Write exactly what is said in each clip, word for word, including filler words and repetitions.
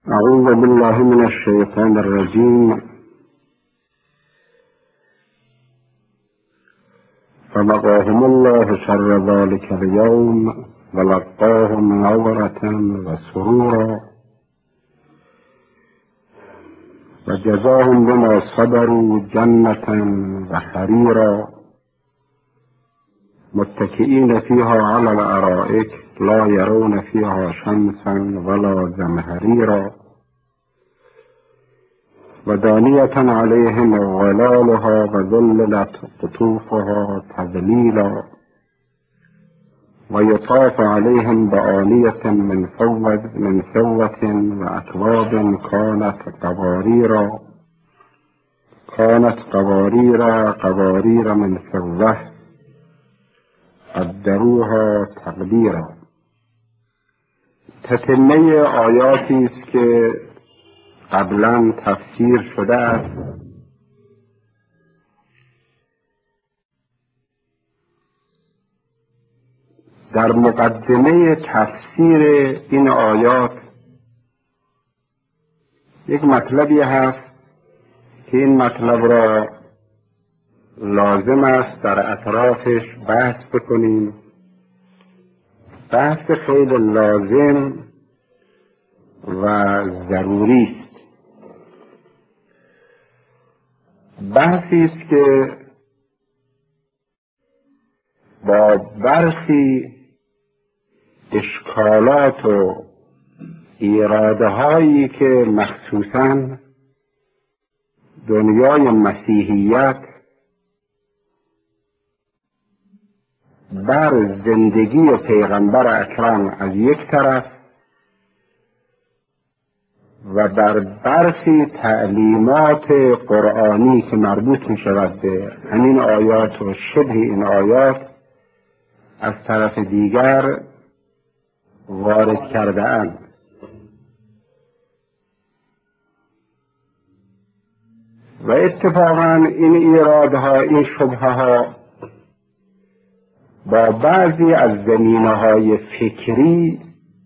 أعوذ بالله من الشيطان الرجيم. فوقاهم الله شر ذلك اليوم ولقاهم نظرة وسرورا وجزاهم بما صبروا جنة وحريرا متكئين فيها على الأرائك لا يرون فيها شمسا ولا زمهريرا ودانية عليهم ظلالها وذللت قطوفها تذليلا ويطاف عليهم بآنية من فضة من فضة وأكواب كانت قواريرا كانت قوارير قوارير من فضة قدروها تقدیرا. تتمه آیاتی است که قبلا تفسیر شده است. در مقدمه تفسیر این آیات یک مطلبی هست که این مطلب را لازم است در اطرافش بحث بکنیم. بحث خیلی لازم و ضروری است. بحثی است که با برخی اشکالات و ایراده هایی که مخصوصاً دنیای مسیحیت بر زندگی پیغمبر اکرم از یک طرف و بر برخی تعلیمات قرآنی که مربوط می شود به همین آیات و شبه این آیات از طرف دیگر وارد کرده اند. و اتفاقا این ایرادها، این شبهه ها با بعضی از زمینه‌های فکری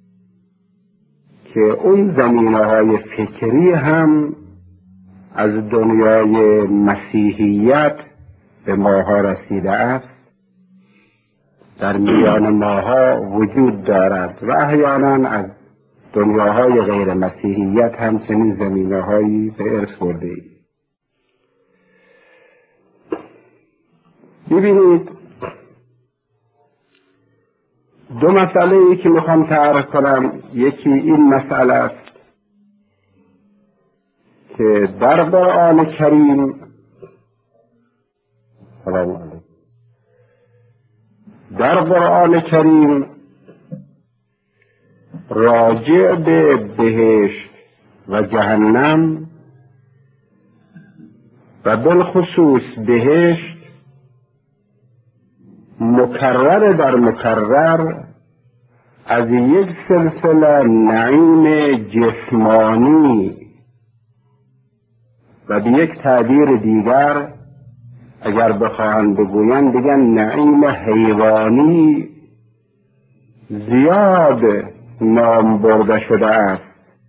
که اون زمینه‌های فکری هم از دنیای مسیحیت به ماها رسیده است، در میان ماها وجود دارد و احیانا از دنیاهای غیر مسیحیت هم چنین زمینه‌هایی به ارث برده ایم. ببینید، دو مسئله ای که میخوام تعریف کنم، یکی این مسئله است که در قرآن کریم سلام علیکم در قرآن کریم راجع به بهشت و جهنم و بالخصوص بهشت مکرر در مکرر از یک سلسله نعیم جسمانی و به یک تعبیر دیگر اگر بخواهند بگویند بگن نعیم حیوانی زیاد نام برده شده است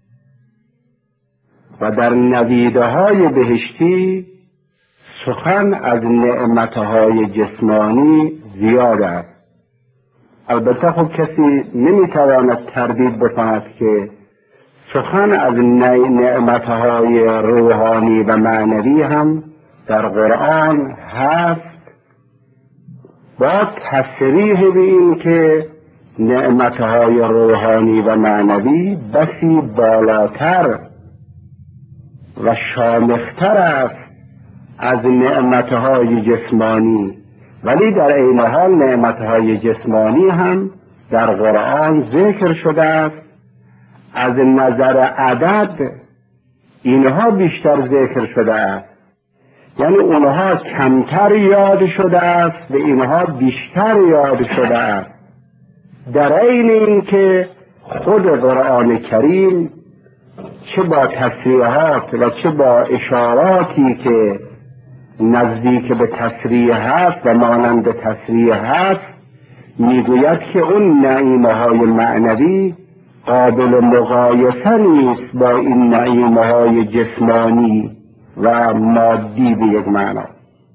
و در نویده های بهشتی سخن از نعمتهای جسمانی زیاد است. البته خب کسی نمیتواند تردید بکند که سخن از نعمتهای روحانی و معنوی هم در قرآن هست، با تصریح به این که نعمتهای روحانی و معنوی بسی بالاتر و شامختر است از نعمتهای جسمانی، ولی در عین حال نعمتهای جسمانی هم در قرآن ذکر شده است. از نظر عدد اینها بیشتر ذکر شده است، یعنی اونها کمتر یاد شده است و اینها بیشتر یاد شده است، در عین اینکه خود قرآن کریم چه با تصریحات و چه با اشاراتی که نزدیک به تصریح هست و مانند تصریح هست میگوید که اون نعیمه های معنوی قابل مقایسه نیست با این نعیم‌های جسمانی و مادی به یک معنا.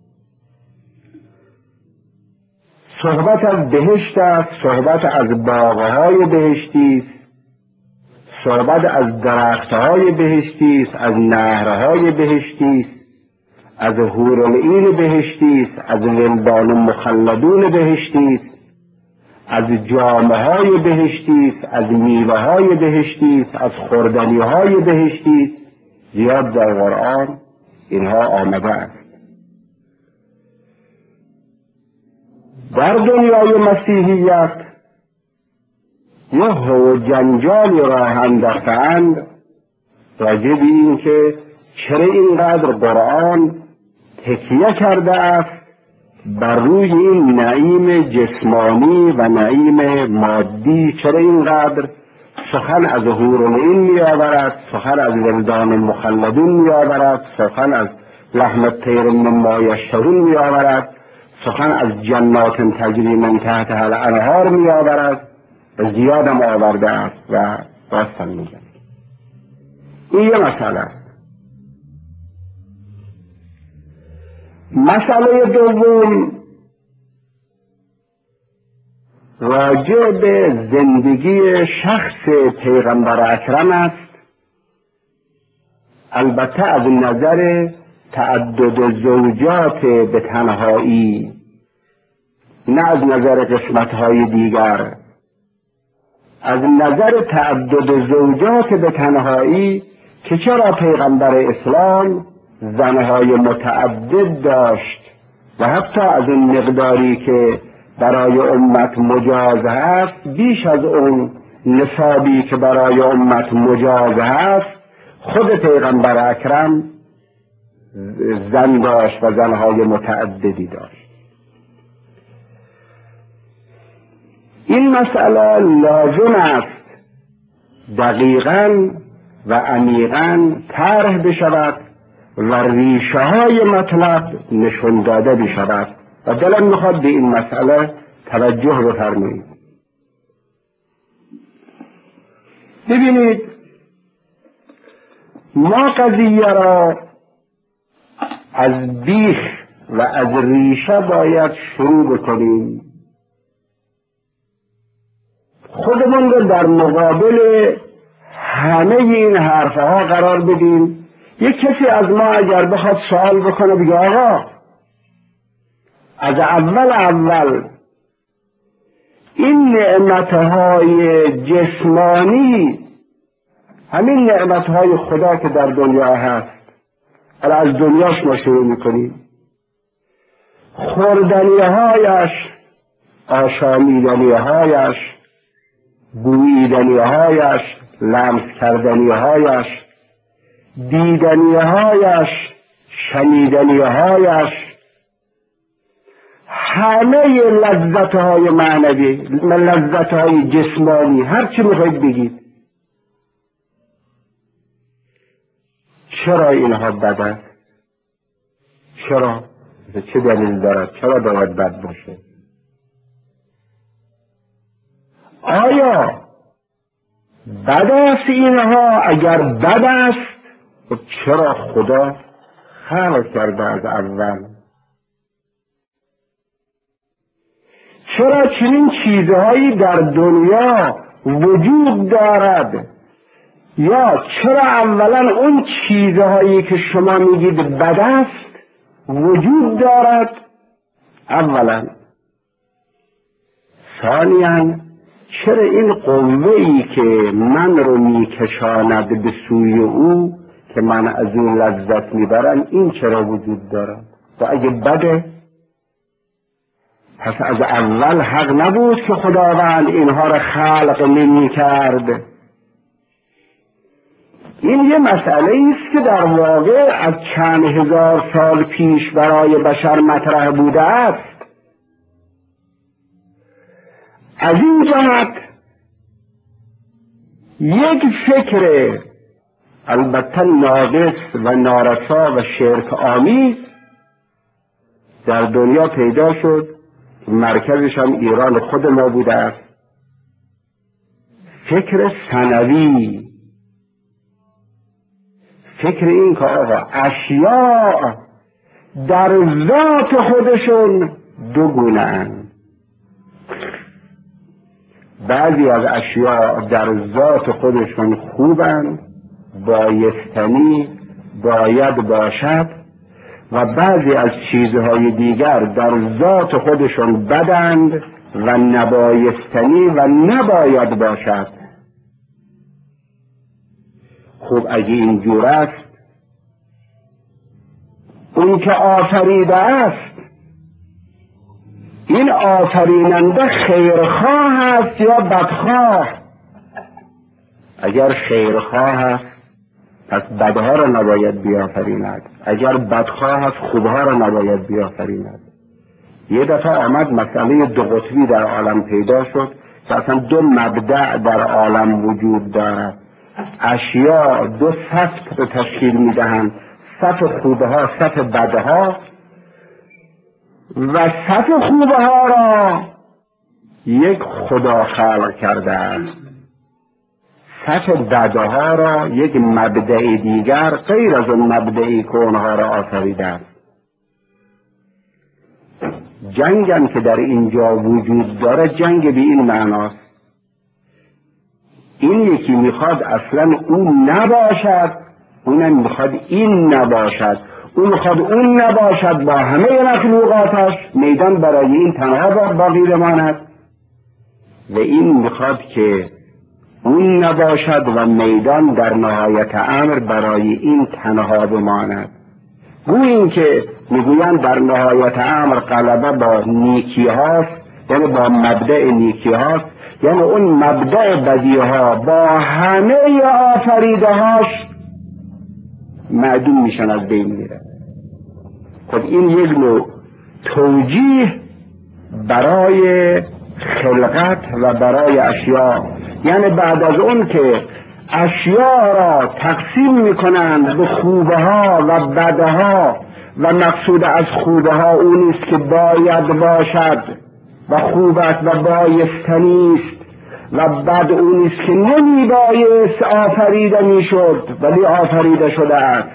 صحبت از بهشت است، صحبت از باغ‌های بهشتی است، صحبت از درخت‌های بهشتی است، از نهرهای بهشتی است، از حورالعین بهشتی است، از ولدان مخلدون بهشتی است، از جامه‌های بهشتی است، از میوه‌های بهشتی است، از خوردنی‌های بهشتی است. زیاد در قرآن اینها آمده است. در دنیای مسیحیت یه هو جنجالی راه انداخته‌اند راجع به این که چرا اینقدر قرآن تکیه کرده است بر روی این نعیم جسمانی و نعیم مادی، چرا اینقدر سخن از حورالعین می‌آورد، سخن از ولدان مخلدون می‌آورد، سخن از لحم الطیر مما یشتهون می‌آورد، سخن از جنات تجری من تحتها الانهار می‌آورد و زیادم آورده است و راستن میگم. این یه مسئله است. مسئله دوم راجع به زندگی شخص پیغمبر اکرم است، البته از نظر تعدد زوجات به تنهایی، نه از نظر قسمت‌های دیگر. از نظر تعدد زوجات به تنهایی که چرا پیغمبر اسلام زنهای متعدد داشت و حتی از اون مقداری که برای امت مجاز هست بیش از اون نصابی که برای امت مجاز هست خود پیغمبر اکرم زن داشت و زنهای متعددی داشت. این مسئله لازم است دقیقاً و عمیقاً طرح بشود و ریشه های مطلب نشون داده بشود و دلم میخواد به این مسئله توجه بفرمایید. ببینید، ما قضیه را از بیخ و از ریشه باید شروع بکنیم، خودمون رو در مقابل همه این حرفها قرار بدیم. یک کسی از ما اگر بخواد سوال بکنه بگه آقا از اول اول این نعمتهای جسمانی همین نعمتهای خدا که در دنیا هست، حالا از دنیاش ما شروع میکنیم، خوردنیهایش، آشامیدنیهایش، بوییدنیهایش، لمس کردنیهایش، دیدنیهایش، شنیدنیهایش، همه لذتهای معنوی، لذتهای جسمانی، هر چی میخواید بگید. چرا اینها بد است؟ چرا؟ چه دلیل دارد؟ چرا باید بد باشه؟ آیا بد است اینها؟ اگر بد است خب چرا خدا خلق کرده از اول؟ چرا چنین چیزهایی در دنیا وجود دارد؟ یا چرا اولا اون چیزهایی که شما میگید بد است وجود دارد؟ اولا. ثانیاً چرا این قوه‌ای که من رو میکشاند به سوی او که من از این لذت میبرم، این چرا وجود دارد؟ و اگه بده پس از اول حق نبود که خداوند اینها را خلق نمی کرد؟ این یه مسئله است که در واقع از چند هزار سال پیش برای بشر مطرح بوده است. از این جهت یک فکر البته ناقص و نارسا و شرک آمیز در دنیا پیدا شد، مرکزش هم ایران خود ما بوده است. فکر ثانوی، فکر این که آقا اشیاء در ذات خودشون دو گونه اند. بعضی از اشیاء در ذات خودشون خوبند، بایستنی، باید باشد، و بعضی از چیزهای دیگر در ذات خودشون بدند و نبایستنی و نباید باشد. خب اگه اینجور است، اون که آفریده است، این آفریننده خیرخواه است یا بدخواه؟ اگر خیرخواه است پس بدها را نباید بیافریند، اگر بدخواه است خوبها را نباید بیافریند. یه دفعه آمد مسئله دو قطبی در عالم پیدا شد که اصلا دو مبدأ در عالم وجود دارد. اشیاء دو صف رو تشکیل میدهند، صف خوبها، صف بدها، و صف خوبها را یک خدا خلق کرده است، صف بدها را یک مبدأ دیگر غیر از اون مبدأی که اونها را آفریده است. جنگم که در اینجا وجود داره جنگ به این معناست، این یکی میخواد اصلا اون نباشد، اونم میخواد این نباشد، اون میخواد اون نباشد با همه مخلوقاتش، میدان برای این تنها باقی بماند، و این میخواد که اون نباشد و میدان در نهایت امر برای این تنها بماند. گویا این که میگویند در نهایت امر غلبه با نیکی هاست، یعنی با مبدأ نیکی هاست، یعنی اون مبدأ بدی ها با همه آفریده هاش معدوم میشن، از بین میره. خب این یک نوع توجیه برای خلقت و برای اشیاء، یعنی بعد از اون که اشیاء را تقسیم میکنند به خوبه ها و بده ها، و مقصود از خوبه ها اون است که باید باشد و خوب است و بایستنی است، و بد اون است که نمی بایست آفریده میشد ولی آفریده شده است،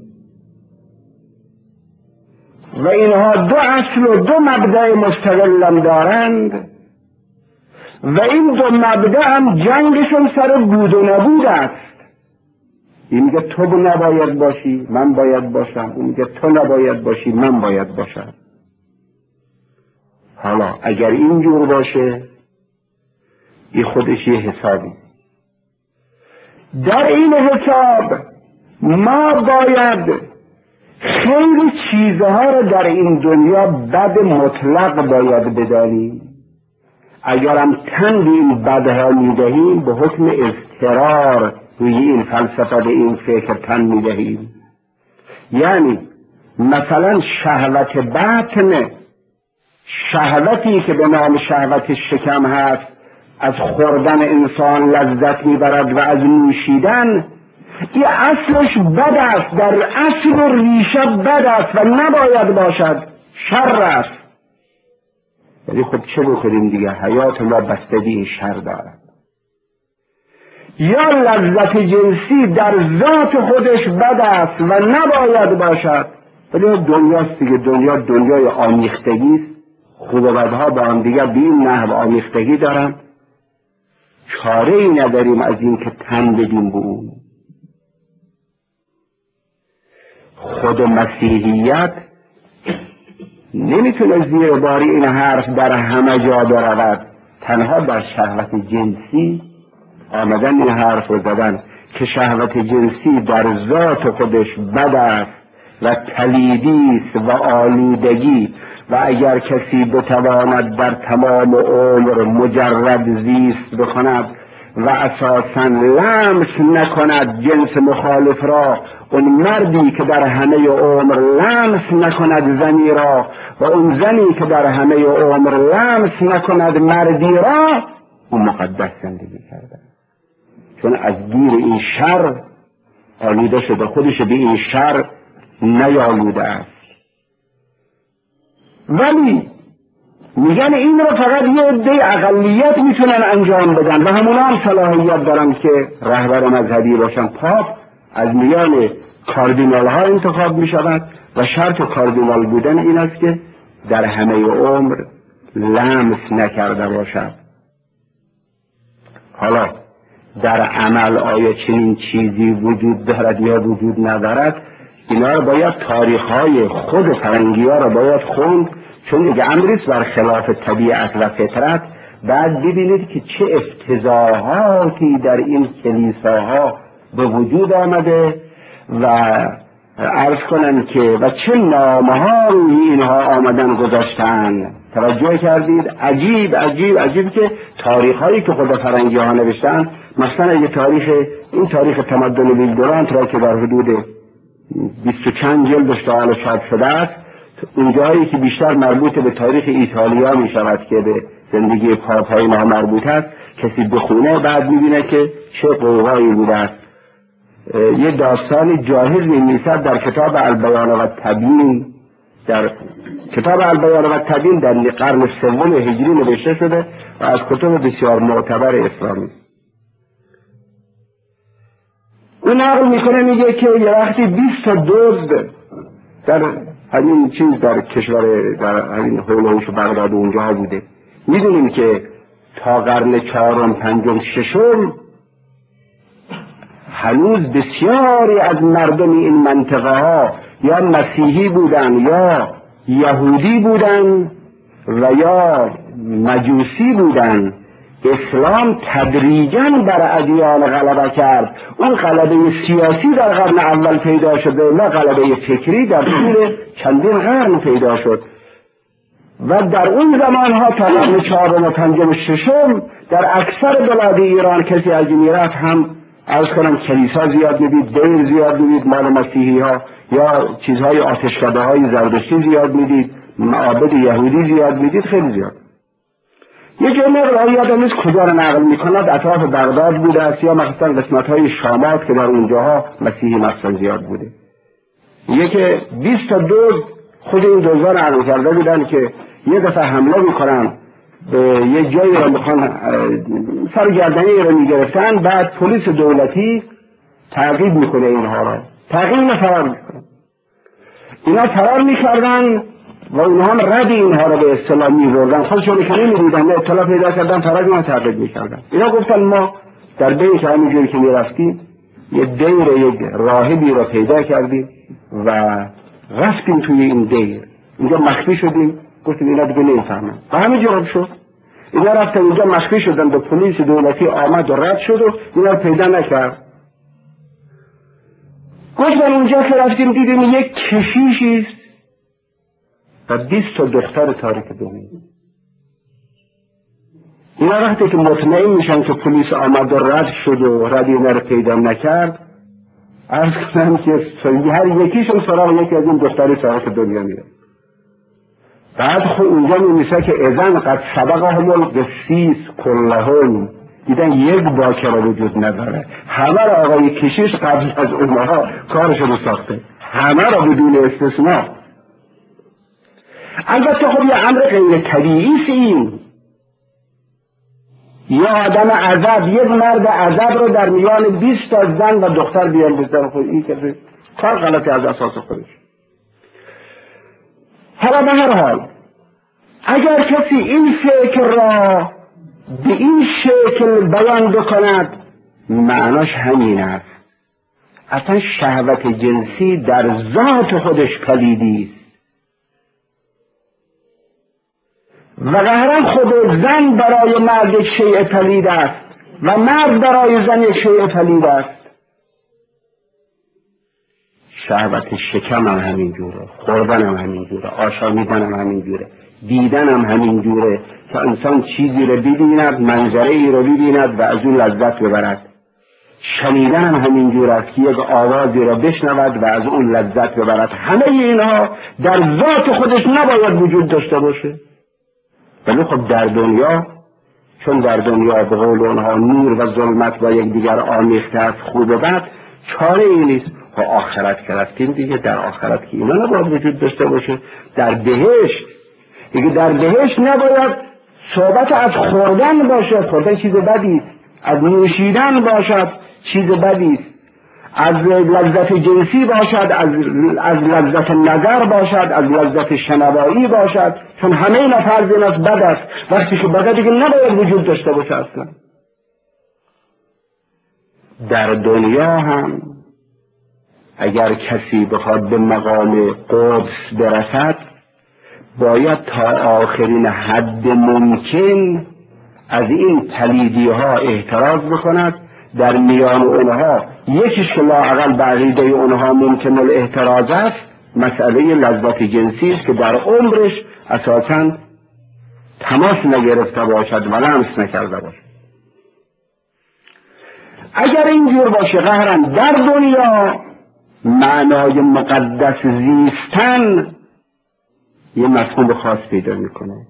و اینها دو اصل و دو مبدأ مستقل دارند، و این دو مبدأ هم جنگشون سر بود و نبود است. این میگه تو نباید باشی، من باید باشم، اون میگه تو نباید باشی، من باید باشم. حالا اگر اینجور باشه، این خودش یه حسابی. در این حساب ما باید خیلی چیزها رو در این دنیا بد مطلق باید بدانیم. اگرم تن به این بدها میدهیم به حکم اضطرار روی این فلسفه به این فکر تن میدهیم. یعنی مثلا شهوت بطن، شهوتی که به نام شهوت شکم هست، از خوردن انسان لذت میبرد و از نوشیدن، این اصلش بد است، در اصل و ریشه بد است و نباید باشد، شر است. ولی خب چه بکنیم دیگه، حیات ما بستگی این شر دارد. یا لذت جنسی در ذات خودش بد است و نباید باشد، ولی دنیاست دیگه، دنیا دنیای آمیختگی است، خوب و بدها با هم دیگه به این نحو آمیختگی دارن، چاره ای نداریم از این که تن بدیم به اون. خود مسیحیت نمیتونه زیر باری این حرف در همه جا برود، تنها در شهوت جنسی آمدن این حرف رو زدن که شهوت جنسی در ذات خودش بد است و پلیدی است و آلودگی، و اگر کسی بتواند در تمام عمر مجرد زیست بکند و اساساً لمس نکند جنس مخالف را، اون مردی که در همه عمر لمس نکند زنی را، و اون زنی که در همه عمر لمس نکند مردی را، اون مقدس زندگی کرده، چون از گیر این شر آلوده شده، خودش به این شر نیالوده است. ولی میگن این رو فقط یه عده اقلیت میتونن انجام بدن و همونا هم صلاحیت دارن که رهبر مذهبی باشن. پاپ از میان کاردینال ها انتخاب میشود و شرط کاردینال بودن این است که در همه عمر لمس نکرده باشد. حالا در عمل آیا چنین چیزی وجود دارد یا وجود ندارد؟ اینا رو باید تاریخ‌های خود فرنگی ها رو باید خوند، چون اگه امریست بر خلاف طبیعت و فطرت. بعد ببینید که چه افتضاحاتی در این کلیساها به وجود آمده و عرض کنن که و چه نامه‌ها روی اینها آمدن گذاشتن. توجه کردید؟ عجیب عجیب عجیب که تاریخ‌هایی که خود فرنگی ها نوشتن، مثلا اگه تاریخ این تاریخ تمدن ویل دورانت را که در حدود بیست و چند جلدش تا حالا چاپ شده است، اونجایی که بیشتر مربوط به تاریخ ایتالیا می شود که به زندگی پاپ های ما مربوط است، کسی بخونه بعد می بینه که چه قوقایی بوده است. یه داستان جاهز می نویسد در کتاب البیان و التبیین، در کتاب البیان و التبیین در قرن سوم هجری نوشته شده و از کتب بسیار معتبر اسلامی. اون نقل میکنه میگه که یه وقتی بیست تا دزد در همین چیز در کشور در همین هولوش و بغداد اونجا بوده. میدونیم که تا قرن چهارم پنجم ششم هنوز بسیاری از مردم این منطقه ها یا مسیحی بودن یا یهودی بودن و یا مجوسی بودن. اسلام تدریجاً بر ادیان غلبه کرد. اون غلبه سیاسی در قرن اول پیدا شده، نه غلبه فکری در طول چندین قرن پیدا شد و در اون زمانها تا قرن چهارم و پنجم و ششم در اکثر بلاد ایران کسی از میرفت هم عرض کنم کلیسا زیاد میدید، دیر زیاد میدید مال مسیحی ها، یا چیزهای آتشکده های زردشتی زیاد میدید، معابد یهودی زیاد میدید، خیلی زیاد. یه جای نقل یادم نیست کجا رو نقل میکند، اطراف بغداد بوده است یا مثلا قسمت های شامات که در اونجاها مسیحی مثلا زیاد بوده. یه که بیست تا دوز خود این دوزا نقل کرده بودن که یه دفعه حمله میکنن به یه جایی رو میخوان سرگردنی رو میگرفتن، بعد پلیس دولتی تعقیب میکنه اینها را، تعقیب نه فرار میکنه. اینا فرار میکردن و اونها هم رد اینها رو به اصطلاح میبردن، خودشون که نمیدیدن، نه اطلاع پیدا کردن، فرار اینا تعقیب میکردن. اینا گفتن ما در بیت همینجوری که میرفتیم یه دیر یک راهبی رو پیدا کردیم و رفتیم توی این دیر، اینجا مخفی شدیم، گفتیم اینا دیگه نمیفهمن و همینجور شد. اینا رفتن اینجا مخفی شدن، به پلیس دولتی آمد و رد شد و اینا رو پیدا نکرد. گفتن اونجا که رفتیم دیدیم یک کشیشی است و بیست تا دختر تاریک دومی. اینا وقتی که مطمئن میشن که پلیس آمد و رد شد و رد اینا رو پیدا نکرد، عرض کنم که هر یکیشون سراغ یکی از این دختری تاریک دنیا میره. بعد خود اونجا میمیسه که اذن قد سبقهم القسیس کلهم، دیدن یک باکره وجود نداره، همه را آقای کشیش قبل از اونها کارش رو ساخته، همه را بدون استثناء. البته خب یه امر غیر طبیعی است این. یه آدم عذب، یک مرد عذب رو در میان بیست تا زن و دختر بیان بزدن، خود این که کار غلطی از اساس خودش. حالا به هر حال اگر کسی این فکر را به این شکل بیان بکند، معناش همین است. اصلا شهوت جنسی در ذات خودش پلیدی است و قهرن خود زن برای مرد یک شیء پلید است و مرد برای زن یک شیء پلید است. شهوت شکم هم همین جوره، خوردن هم همین جوره، آشامیدن هم همین جوره، دیدن هم همین جوره که انسان چیزی رو ببیند، منظره ای رو ببیند و از اون لذت ببرد. شنیدن هم همین جوره است که یک آوازی رو بشنود و از اون لذت ببرد. همه اینها در ذات خودش نباید وجود داشته باشه، ولی خب در دنیا، چون در دنیا به قول اونها نور و ظلمت با یک دیگر آمیخته است، خوب و بد، چاره ای نیست. و آخرت که رفتیم دیگه، در آخرت که اینا نباید وجود داشته باشه. در بهشت دیگه در بهشت نباید صحبت از خوردن باشد، خوردن چیز بدی است، از نوشیدن باشد چیز بدی است، از لذت جنسی باشد، از از لذت نظر باشد، از لذت شنوایی باشد، چون همه اینا فرض این است بد است. وقتی که بد دیگه نباید وجود داشته باشه اصلا. در دنیا هم اگر کسی بخواد به مقام قدس برسد باید تا آخرین حد ممکن از این پلیدی ها احتراز بکند. در میان اونها یکیش که لااقل به عقیده اونها ممکن الاحتراز است مسئله لذت جنسی است که در عمرش اساساً تماس نگرفته باشد و لمس نکرده باشد. اگر اینجور باشه قهرن در دنیا معنای مقدس زیستن یه مفهوم خاص پیدا میکنه.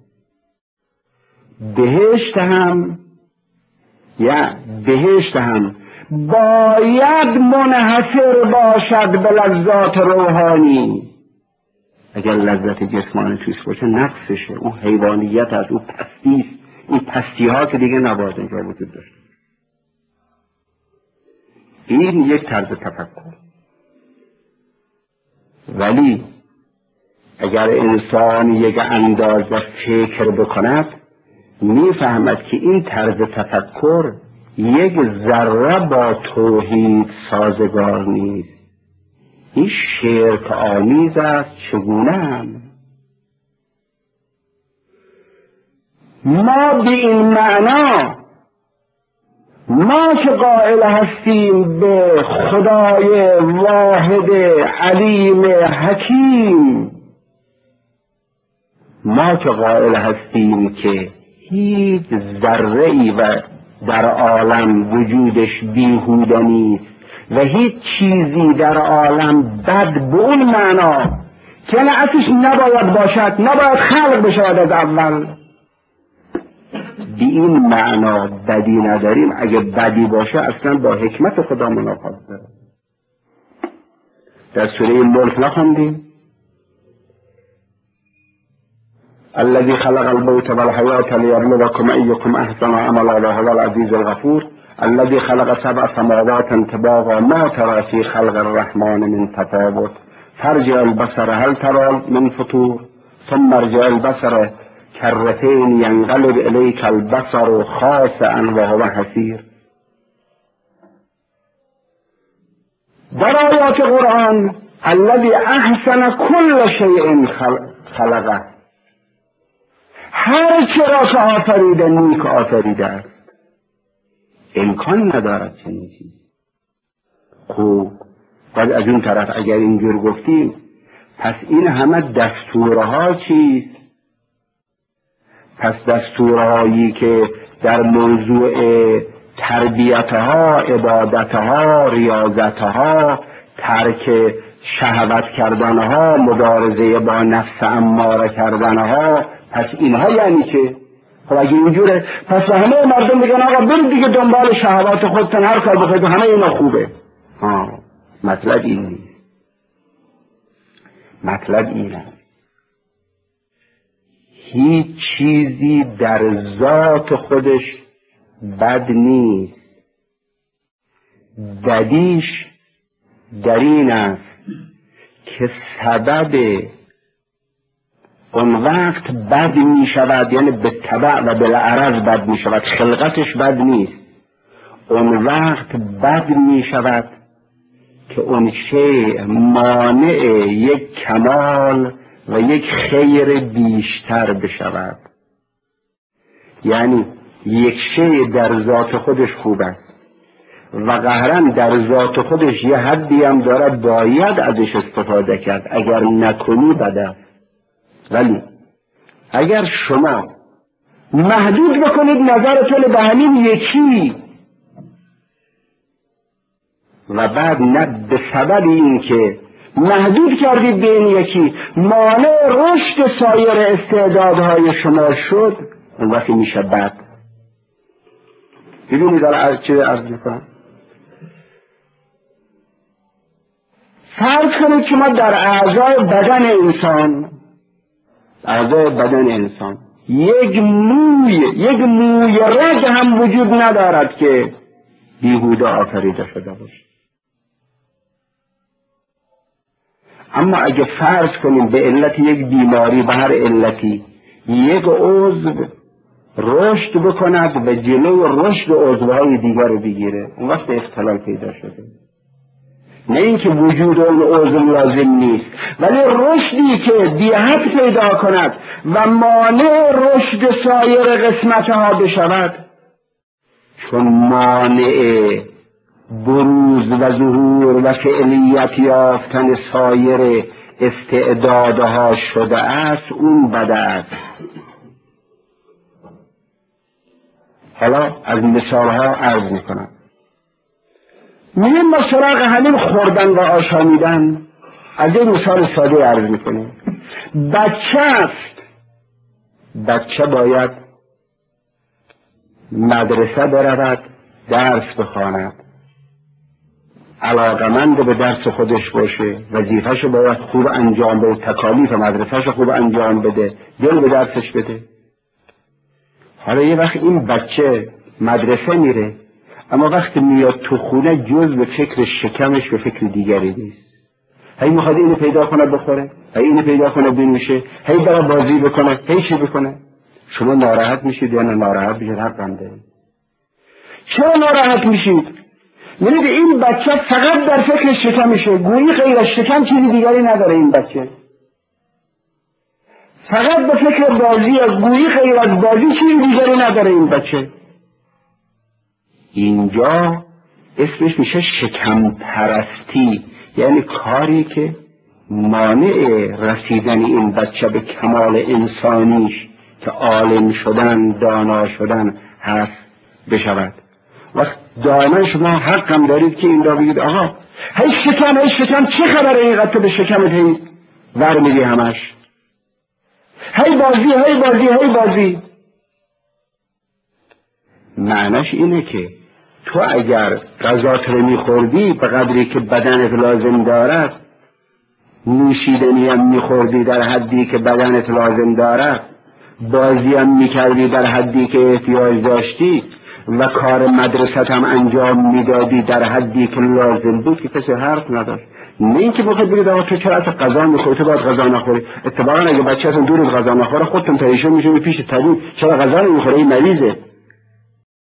بهشت هم یا بهشت هم باید منحصر باشد به لذات روحانی. اگر لذت جسمانی توش باشه نقصشه، اون حیوانیت از اون پستی است. این پستی ها که دیگه نباید اینجا وجود داشته. این یک طرز تفکر. ولی اگر انسان یک اندازه فکر بکند میفهمد که این طرز تفکر یک ذره با توحید سازگار نیست. این شرک آمیز است. چگونه هم ما به این معنا ما که قائل هستیم به خدای واحد علیم حکیم، ما که قائل هستیم که هیچ ذره‌ای و در عالم وجودش بیهوده نیست و هیچ چیزی در عالم بد به اون معنا که اصلش نباید باشد، نباید خلق بشود از اول، به این معنا بدی نداریم. اگه بدی باشه اصلا با حکمت خدا منافات داره. در سوره ملک نخوندیم الذي خلق الموت والحیات لیبلوکم ایکم احسن عملا وهو العزیز الغفور الذي خلق سبع سماوات طباقا ما ترى في خلق الرحمن من تفاوت فارجع البصر هل ترى من فطور ثم ارجع البصر کرتین ینقلب الیک البصر خاسئا وهو حسیر. در آیات قرآن الذی احسن کل شیء خلقه، هر چه را که آفریده نیک آفریده است. امکان ندارد چنین چیزی. خوب بعد از اون طرف اگر اینجور گفتیم پس این همه دستورها چیست؟ پس دستورهایی که در موضوع تربیتها، عبادتها، ریاضتها، ترک شهوت کردنها، مبارزه با نفس اماره کردنها، پس اینها یعنی چه؟ خب اگه اینجوره پس همه مردم میگن آقا برید دیگه دنبال شهوات خودتون هر کار بخواید همه اینا خوبه. ها مطلب این نیست. مطلب اینه هیچ چیزی در ذات خودش بد نیست. بدیش در این است که سبب اون وقت بد می شود، یعنی به تبع و بالعرض بد می شود، خلقتش بد نیست. اون وقت بد می شود که اون شیء مانع یک کمال و یک خیر بیشتر بشود. یعنی یک شیء در ذات خودش خوب است و قهرا در ذات خودش یه حدی هم داره باید ازش استفاده کرد، اگر نکنی بد است. ولی اگر شما محدود بکنید نظرتون به همین یکی و بعد نه به سبب این که محدود کردید به این یکی مانع رشد سایر استعدادهای شما شد، اون وقتی میشه بد. ببینید داره چه عرض میکنم. فرض کنید که ما در اعضای بدن انسان اعضای بدن انسان یک موی یک موی رگ هم وجود ندارد که بیهوده آفریده شده باشه. اما اگه فرض کنیم به علت یک بیماری به هر علتی یک عضو رشد بکند و جلوی رشد عضوهای دیگر رو بگیره، اون وقت اختلال پیدا شده. نه اینکه وجود اون عضو لازم نیست، ولی رشدی که دیهت پیدا کند و مانع رشد سایر قسمتها بشود، چون مانع بروز و ظهور و فعلیت یافتن سایر استعدادها شده است، اون بده است. حالا از مثالها عرض میکنم. میریم با سراغ همین خوردن و آشامیدن. از این مثال ساده عرض میکنیم. بچه است، بچه باید مدرسه برود، درس بخواند، علاقمند به درس خودش باشه، وظیفه‌شو باید خوب انجام بده، تکالیف مدرسه‌شو خوب انجام بده، دل به درسش بده. حالا یه وقت این بچه مدرسه میره، اما وقتی میاد تو خونه جز به فکر شکمش و فکر دیگری نیست. هی میخواد اینو پیدا کنه بخوره، هی اینو پیدا کنه بنوشه، هی برای بازی بکنه، هی چی بکنه. شما ناراحت میشید یا نه ناراحت میشید؟ حقم دارید. چرا ناراحت میشید؟ میگید این بچه فقط در فکر شکمشه، گویی غیر از شکم چیزی دیگری نداره. این بچه فقط به فکر بازی است، گویی غیر از بازی چیزی دیگری نداره این بچه. اینجا اسمش میشه شکم پرستی، یعنی کاری که مانع رسیدن این بچه به کمال انسانیش که عالم شدن، دانا شدن هست بشود. وقت دائما شما حق هم دارید که این را بگید آقا هی شکم هی شکم، چه خبره اینقدر تو به شکمت هی ور میدی همش، هی بازی هی بازی هی بازی. معنیش اینه که تو اگر غذات رو میخوردی به قدری که بدنت لازم دارد، نوشیدنی هم میخوردی در حدی که بدنت لازم دارد، بازی هم میکردی در حدی که احتیاج داشتی و کار مدرسه هم انجام میدادی در حدی که لازم بود، که کسی حرف نداشت. نه اینکه بخواد بگید آقا تو چرا اصلا غذا میخوری، تو باید غذا نخوری. اتفاقا اگه بچه‌تون دور از غذا نخوره خودتون پریشون میشه، پیش طبیب چرا غذا نمیخوره، این مریضه.